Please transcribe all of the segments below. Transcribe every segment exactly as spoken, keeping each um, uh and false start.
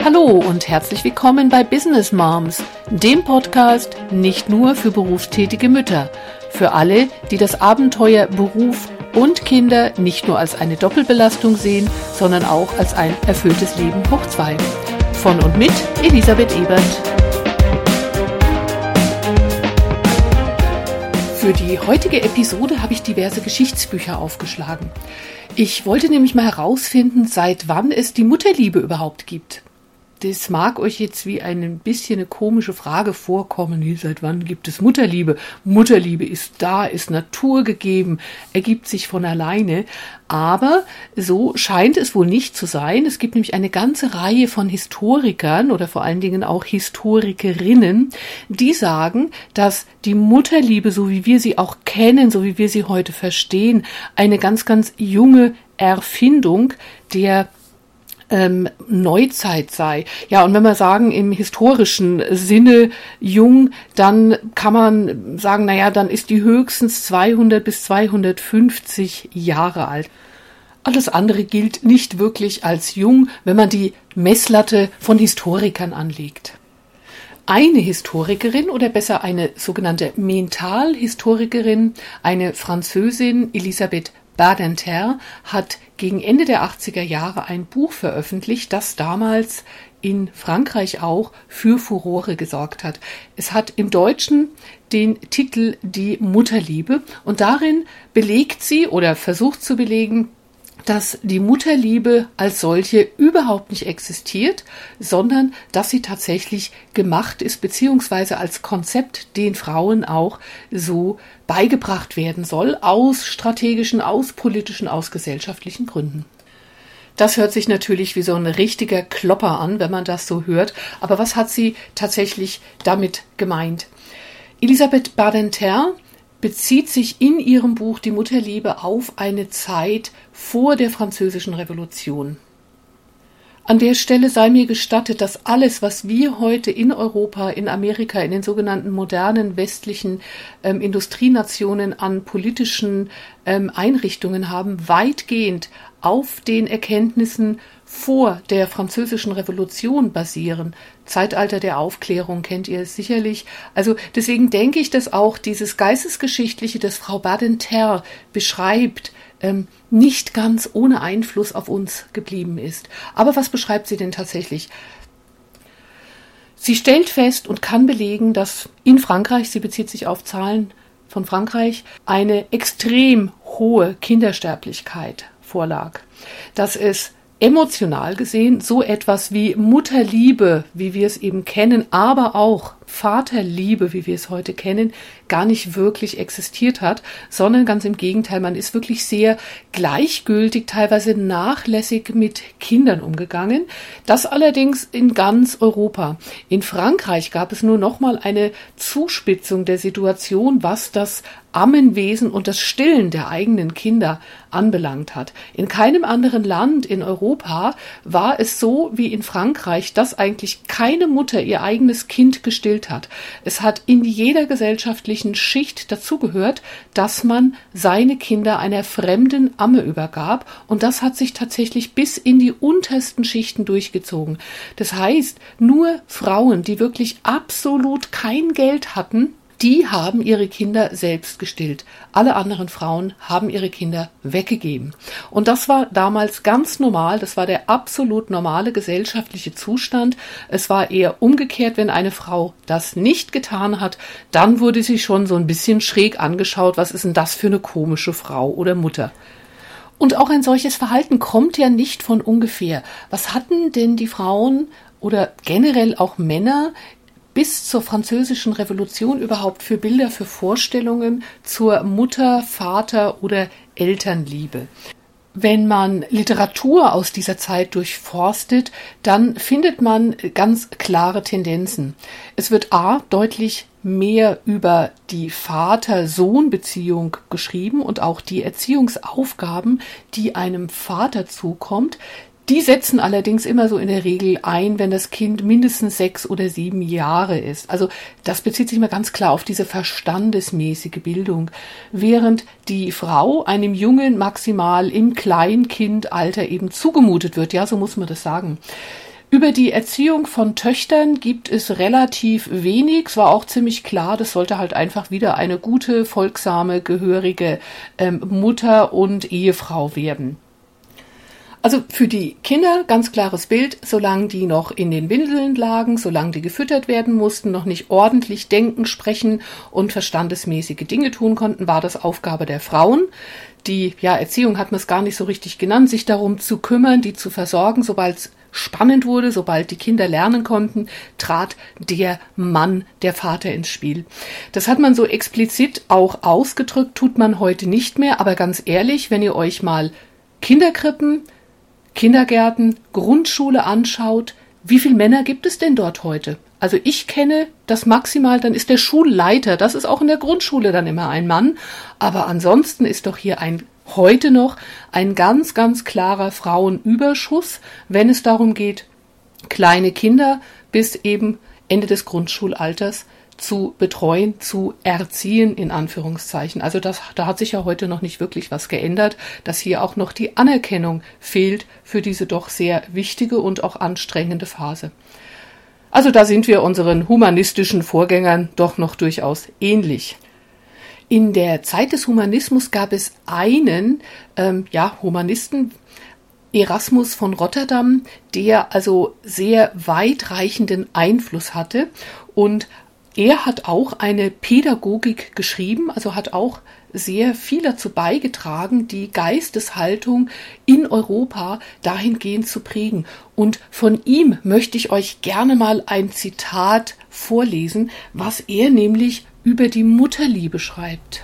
Hallo und herzlich willkommen bei Business Moms, dem Podcast nicht nur für berufstätige Mütter, für alle, die das Abenteuer Beruf und Kinder nicht nur als eine Doppelbelastung sehen, sondern auch als ein erfülltes Leben hoch zwei. Von und mit Elisabeth Ebert. Für die heutige Episode habe ich diverse Geschichtsbücher aufgeschlagen. Ich wollte nämlich mal herausfinden, seit wann es die Mutterliebe überhaupt gibt. Das mag euch jetzt wie ein bisschen eine komische Frage vorkommen. Wie, seit wann gibt es Mutterliebe? Mutterliebe ist da, ist naturgegeben, ergibt sich von alleine. Aber so scheint es wohl nicht zu sein. Es gibt nämlich eine ganze Reihe von Historikern oder vor allen Dingen auch Historikerinnen, die sagen, dass die Mutterliebe, so wie wir sie auch kennen, so wie wir sie heute verstehen, eine ganz, ganz junge Erfindung der Ähm, Neuzeit sei. Ja, und wenn wir sagen im historischen Sinne jung, dann kann man sagen, naja, dann ist die höchstens zweihundert bis zweihundertfünfzig Jahre alt. Alles andere gilt nicht wirklich als jung, wenn man die Messlatte von Historikern anlegt. Eine Historikerin oder besser eine sogenannte Mentalhistorikerin, eine Französin, Elisabeth Badinter, hat gegen Ende der achtziger Jahre ein Buch veröffentlicht, das damals in Frankreich auch für Furore gesorgt hat. Es hat im Deutschen den Titel Die Mutterliebe und darin belegt sie oder versucht zu belegen, dass die Mutterliebe als solche überhaupt nicht existiert, sondern dass sie tatsächlich gemacht ist, beziehungsweise als Konzept den Frauen auch so beigebracht werden soll, aus strategischen, aus politischen, aus gesellschaftlichen Gründen. Das hört sich natürlich wie so ein richtiger Klopper an, wenn man das so hört, aber was hat sie tatsächlich damit gemeint? Elisabeth Badinter bezieht sich in ihrem Buch Die Mutterliebe auf eine Zeit vor der Französischen Revolution. An der Stelle sei mir gestattet, dass alles, was wir heute in Europa, in Amerika, in den sogenannten modernen westlichen ähm, Industrienationen an politischen ähm, Einrichtungen haben, weitgehend auf den Erkenntnissen vor der Französischen Revolution basieren. Zeitalter der Aufklärung kennt ihr sicherlich. Also deswegen denke ich, dass auch dieses Geistesgeschichtliche, das Frau Badinter beschreibt, ähm, nicht ganz ohne Einfluss auf uns geblieben ist. Aber was beschreibt sie denn tatsächlich? Sie stellt fest und kann belegen, dass in Frankreich, sie bezieht sich auf Zahlen von Frankreich, eine extrem hohe Kindersterblichkeit vorlag. Dass es emotional gesehen so etwas wie Mutterliebe, wie wir es eben kennen, aber auch Vaterliebe, wie wir es heute kennen, gar nicht wirklich existiert hat, sondern ganz im Gegenteil, man ist wirklich sehr gleichgültig, teilweise nachlässig mit Kindern umgegangen. Das allerdings in ganz Europa. In Frankreich gab es nur noch mal eine Zuspitzung der Situation, was das Ammenwesen und das Stillen der eigenen Kinder anbelangt hat. In keinem anderen Land in Europa war es so wie in Frankreich, dass eigentlich keine Mutter ihr eigenes Kind gestillt hat. Es hat in jeder gesellschaftlichen Schicht dazugehört, dass man seine Kinder einer fremden Amme übergab und das hat sich tatsächlich bis in die untersten Schichten durchgezogen. Das heißt, nur Frauen, die wirklich absolut kein Geld hatten, die haben ihre Kinder selbst gestillt. Alle anderen Frauen haben ihre Kinder weggegeben. Und das war damals ganz normal. Das war der absolut normale gesellschaftliche Zustand. Es war eher umgekehrt, wenn eine Frau das nicht getan hat, dann wurde sie schon so ein bisschen schräg angeschaut. Was ist denn das für eine komische Frau oder Mutter? Und auch ein solches Verhalten kommt ja nicht von ungefähr. Was hatten denn die Frauen oder generell auch Männer bis zur Französischen Revolution überhaupt für Bilder, für Vorstellungen zur Mutter-, Vater- oder Elternliebe? Wenn man Literatur aus dieser Zeit durchforstet, dann findet man ganz klare Tendenzen. Es wird a. deutlich mehr über die Vater-Sohn-Beziehung geschrieben und auch die Erziehungsaufgaben, die einem Vater zukommt. Die setzen allerdings immer so in der Regel ein, wenn das Kind mindestens sechs oder sieben Jahre ist. Also das bezieht sich mal ganz klar auf diese verstandesmäßige Bildung, während die Frau einem Jungen maximal im Kleinkindalter eben zugemutet wird. Ja, so muss man das sagen. Über die Erziehung von Töchtern gibt es relativ wenig. Es war auch ziemlich klar, das sollte halt einfach wieder eine gute, folgsame, gehörige ähm, Mutter und Ehefrau werden. Also für die Kinder ganz klares Bild, solange die noch in den Windeln lagen, solange die gefüttert werden mussten, noch nicht ordentlich denken, sprechen und verstandesmäßige Dinge tun konnten, war das Aufgabe der Frauen. Die ja, Erziehung hat man es gar nicht so richtig genannt, sich darum zu kümmern, die zu versorgen. Sobald es spannend wurde, sobald die Kinder lernen konnten, trat der Mann, der Vater ins Spiel. Das hat man so explizit auch ausgedrückt, tut man heute nicht mehr. Aber ganz ehrlich, wenn ihr euch mal Kinderkrippen, Kindergärten, Grundschule anschaut, wie viele Männer gibt es denn dort heute? Also ich kenne das maximal, dann ist der Schulleiter, das ist auch in der Grundschule dann immer ein Mann, aber ansonsten ist doch hier ein heute noch ein ganz, ganz klarer Frauenüberschuss, wenn es darum geht, kleine Kinder bis eben Ende des Grundschulalters zu betreuen, zu erziehen, in Anführungszeichen. Also das, da hat sich ja heute noch nicht wirklich was geändert, dass hier auch noch die Anerkennung fehlt für diese doch sehr wichtige und auch anstrengende Phase. Also da sind wir unseren humanistischen Vorgängern doch noch durchaus ähnlich. In der Zeit des Humanismus gab es einen ähm, ja, Humanisten, Erasmus von Rotterdam, der also sehr weitreichenden Einfluss hatte, und er hat auch eine Pädagogik geschrieben, also hat auch sehr viel dazu beigetragen, die Geisteshaltung in Europa dahingehend zu prägen. Und von ihm möchte ich euch gerne mal ein Zitat vorlesen, was er nämlich über die Mutterliebe schreibt.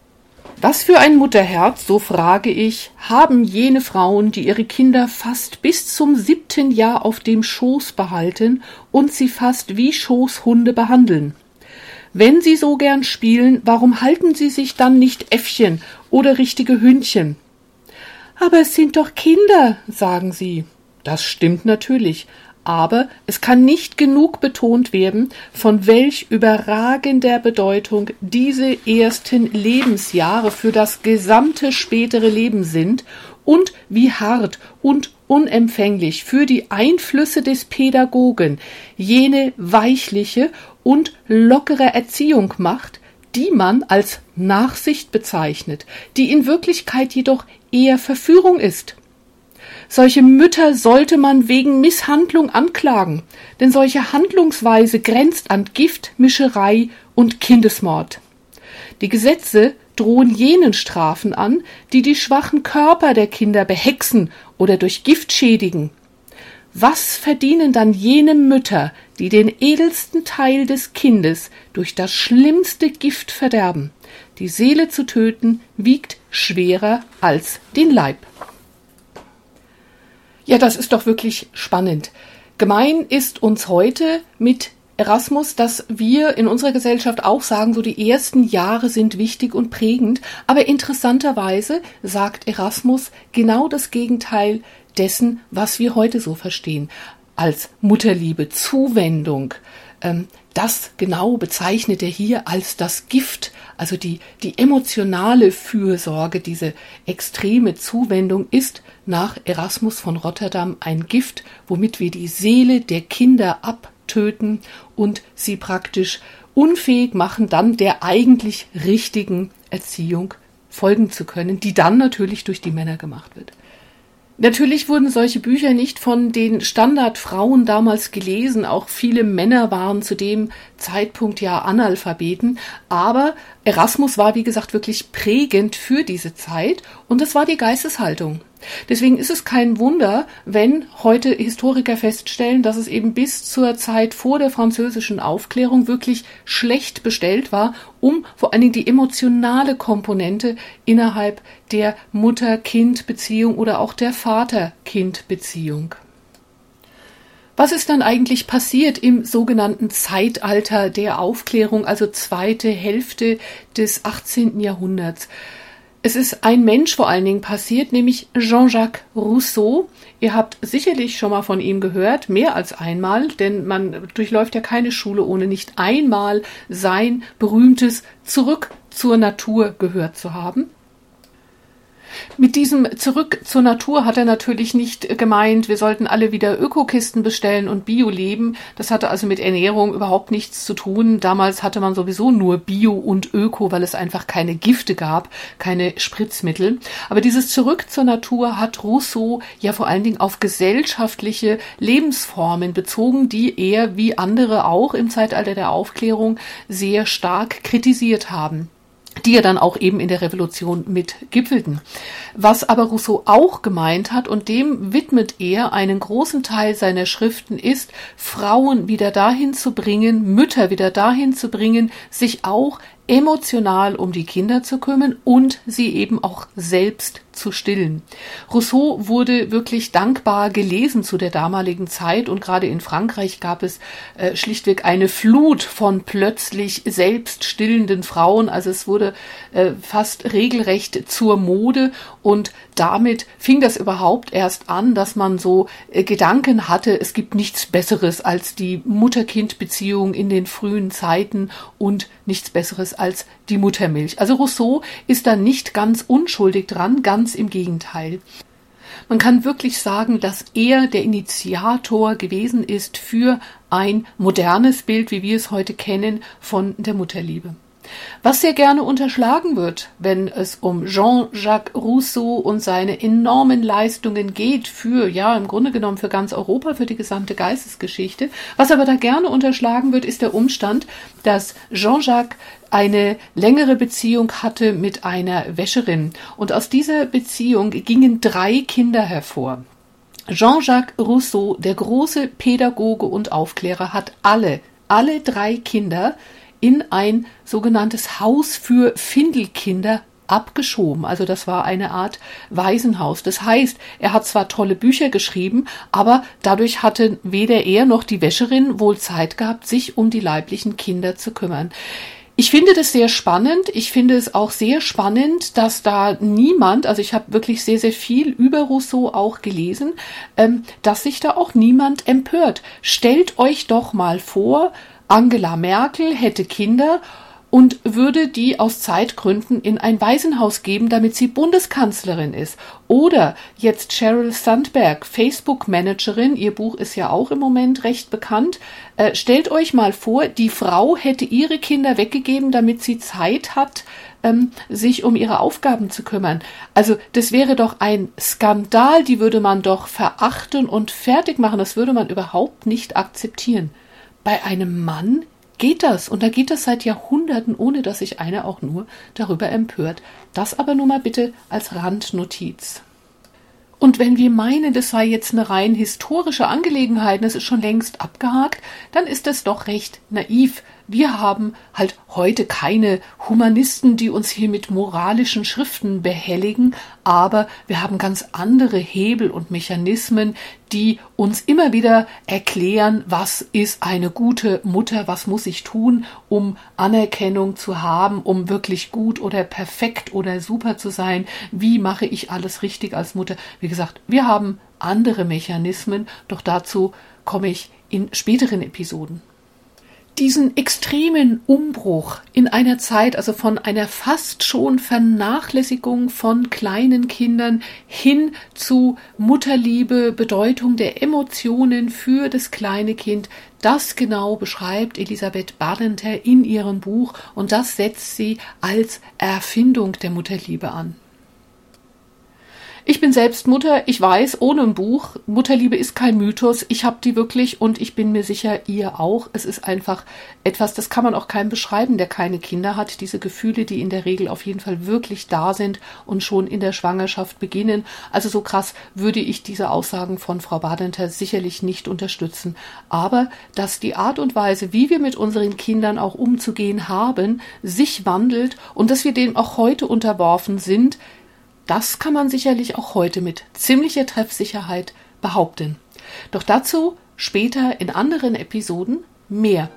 Was für ein Mutterherz, so frage ich, haben jene Frauen, die ihre Kinder fast bis zum siebten Jahr auf dem Schoß behalten und sie fast wie Schoßhunde behandeln? Wenn sie so gern spielen, warum halten sie sich dann nicht Äffchen oder richtige Hündchen? Aber es sind doch Kinder, sagen sie. Das stimmt natürlich, aber es kann nicht genug betont werden, von welch überragender Bedeutung diese ersten Lebensjahre für das gesamte spätere Leben sind und wie hart und unempfänglich für die Einflüsse des Pädagogen jene weichliche und lockere Erziehung macht, die man als Nachsicht bezeichnet, die in Wirklichkeit jedoch eher Verführung ist. Solche Mütter sollte man wegen Misshandlung anklagen, denn solche Handlungsweise grenzt an Giftmischerei und Kindesmord. Die Gesetze drohen jenen Strafen an, die die schwachen Körper der Kinder behexen oder durch Gift schädigen. Was verdienen dann jene Mütter, die den edelsten Teil des Kindes durch das schlimmste Gift verderben? Die Seele zu töten wiegt schwerer als den Leib. Ja, das ist doch wirklich spannend. Gemein ist uns heute mit Erasmus, dass wir in unserer Gesellschaft auch sagen, so die ersten Jahre sind wichtig und prägend, aber interessanterweise sagt Erasmus genau das Gegenteil dessen, was wir heute so verstehen, als Mutterliebe, Zuwendung. Ähm, das genau bezeichnet er hier als das Gift, also die, die emotionale Fürsorge, diese extreme Zuwendung ist nach Erasmus von Rotterdam ein Gift, womit wir die Seele der Kinder abtöten und sie praktisch unfähig machen, dann der eigentlich richtigen Erziehung folgen zu können, die dann natürlich durch die Männer gemacht wird. Natürlich wurden solche Bücher nicht von den Standardfrauen damals gelesen, auch viele Männer waren zu dem Zeitpunkt ja Analphabeten, aber Erasmus war, wie gesagt, wirklich prägend für diese Zeit und es war die Geisteshaltung. Deswegen ist es kein Wunder, wenn heute Historiker feststellen, dass es eben bis zur Zeit vor der französischen Aufklärung wirklich schlecht bestellt war, um vor allen Dingen die emotionale Komponente innerhalb der Mutter-Kind-Beziehung oder auch der Vater-Kind-Beziehung. Was ist dann eigentlich passiert im sogenannten Zeitalter der Aufklärung, also zweite Hälfte des achtzehnten Jahrhunderts? Es ist ein Mensch vor allen Dingen passiert, nämlich Jean-Jacques Rousseau. Ihr habt sicherlich schon mal von ihm gehört, mehr als einmal, denn man durchläuft ja keine Schule, ohne nicht einmal sein berühmtes Zurück zur Natur gehört zu haben. Mit diesem Zurück zur Natur hat er natürlich nicht gemeint, wir sollten alle wieder Ökokisten bestellen und Bio leben. Das hatte also mit Ernährung überhaupt nichts zu tun. Damals hatte man sowieso nur Bio und Öko, weil es einfach keine Gifte gab, keine Spritzmittel. Aber dieses Zurück zur Natur hat Rousseau ja vor allen Dingen auf gesellschaftliche Lebensformen bezogen, die er wie andere auch im Zeitalter der Aufklärung sehr stark kritisiert haben, die ja dann auch eben in der Revolution mit gipfelten. Was aber Rousseau auch gemeint hat, und dem widmet er einen großen Teil seiner Schriften, ist, Frauen wieder dahin zu bringen, Mütter wieder dahin zu bringen, sich auch emotional um die Kinder zu kümmern und sie eben auch selbst zu stillen. Rousseau wurde wirklich dankbar gelesen zu der damaligen Zeit, und gerade in Frankreich gab es äh, schlichtweg eine Flut von plötzlich selbst stillenden Frauen. Also es wurde äh, fast regelrecht zur Mode, und damit fing das überhaupt erst an, dass man so äh, Gedanken hatte, es gibt nichts Besseres als die Mutter-Kind-Beziehung in den frühen Zeiten und nichts Besseres als die Muttermilch. Also Rousseau ist da nicht ganz unschuldig dran, ganz im Gegenteil. Man kann wirklich sagen, dass er der Initiator gewesen ist für ein modernes Bild, wie wir es heute kennen, von der Mutterliebe. Was sehr gerne unterschlagen wird, wenn es um Jean-Jacques Rousseau und seine enormen Leistungen geht für, ja, im Grunde genommen für ganz Europa, für die gesamte Geistesgeschichte. Was aber da gerne unterschlagen wird, ist der Umstand, dass Jean-Jacques eine längere Beziehung hatte mit einer Wäscherin. Und aus dieser Beziehung gingen drei Kinder hervor. Jean-Jacques Rousseau, der große Pädagoge und Aufklärer, hat alle, alle drei Kinder in ein sogenanntes Haus für Findelkinder abgeschoben. Also das war eine Art Waisenhaus. Das heißt, er hat zwar tolle Bücher geschrieben, aber dadurch hatte weder er noch die Wäscherin wohl Zeit gehabt, sich um die leiblichen Kinder zu kümmern. Ich finde das sehr spannend. Ich finde es auch sehr spannend, dass da niemand, also ich habe wirklich sehr, sehr viel über Rousseau auch gelesen, ähm, dass sich da auch niemand empört. Stellt euch doch mal vor, Angela Merkel hätte Kinder und würde die aus Zeitgründen in ein Waisenhaus geben, damit sie Bundeskanzlerin ist. Oder jetzt Sheryl Sandberg, Facebook-Managerin, ihr Buch ist ja auch im Moment recht bekannt. Äh, stellt euch mal vor, die Frau hätte ihre Kinder weggegeben, damit sie Zeit hat, ähm, sich um ihre Aufgaben zu kümmern. Also das wäre doch ein Skandal, die würde man doch verachten und fertig machen. Das würde man überhaupt nicht akzeptieren. Bei einem Mann geht das, und da geht das seit Jahrhunderten, ohne dass sich einer auch nur darüber empört. Das aber nur mal bitte als Randnotiz. Und wenn wir meinen, das sei jetzt eine rein historische Angelegenheit, das ist schon längst abgehakt, dann ist das doch recht naiv. Wir haben halt heute keine Humanisten, die uns hier mit moralischen Schriften behelligen, aber wir haben ganz andere Hebel und Mechanismen, die uns immer wieder erklären, was ist eine gute Mutter, was muss ich tun, um Anerkennung zu haben, um wirklich gut oder perfekt oder super zu sein, wie mache ich alles richtig als Mutter. Wie gesagt, wir haben andere Mechanismen, doch dazu komme ich in späteren Episoden. Diesen extremen Umbruch in einer Zeit, also von einer fast schon Vernachlässigung von kleinen Kindern hin zu Mutterliebe, Bedeutung der Emotionen für das kleine Kind, das genau beschreibt Elisabeth Badinter in ihrem Buch, und das setzt sie als Erfindung der Mutterliebe an. Ich bin selbst Mutter, ich weiß, ohne ein Buch, Mutterliebe ist kein Mythos, ich habe die wirklich, und ich bin mir sicher, ihr auch. Es ist einfach etwas, das kann man auch keinem beschreiben, der keine Kinder hat. Diese Gefühle, die in der Regel auf jeden Fall wirklich da sind und schon in der Schwangerschaft beginnen. Also so krass würde ich diese Aussagen von Frau Badinter sicherlich nicht unterstützen. Aber dass die Art und Weise, wie wir mit unseren Kindern auch umzugehen haben, sich wandelt und dass wir dem auch heute unterworfen sind, das kann man sicherlich auch heute mit ziemlicher Treffsicherheit behaupten. Doch dazu später in anderen Episoden mehr.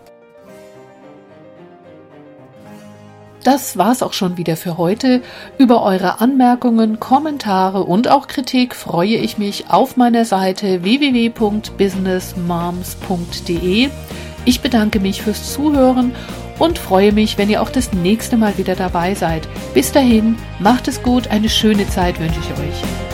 Das war's auch schon wieder für heute. Über eure Anmerkungen, Kommentare und auch Kritik freue ich mich auf meiner Seite w w w punkt business moms punkt d e. Ich bedanke mich fürs Zuhören und freue mich, wenn ihr auch das nächste Mal wieder dabei seid. Bis dahin, macht es gut, eine schöne Zeit wünsche ich euch.